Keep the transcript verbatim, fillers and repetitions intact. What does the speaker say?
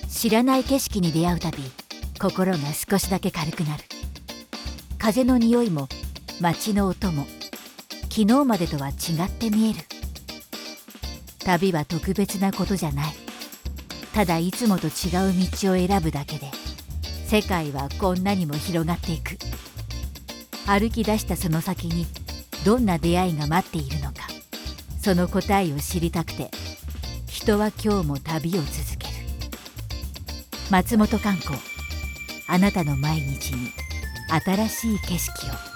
知らない景色に出会うたび、心が少しだけ軽くなる。風の匂いも街の音も昨日までとは違って見える。旅は特別なことじゃない。ただいつもと違う道を選ぶだけで世界はこんなにも広がっていく。歩き出したその先にどんな出会いが待っているのか、その答えを知りたくて人は今日も旅を続ける。松本観光、あなたの毎日に新しい景色を。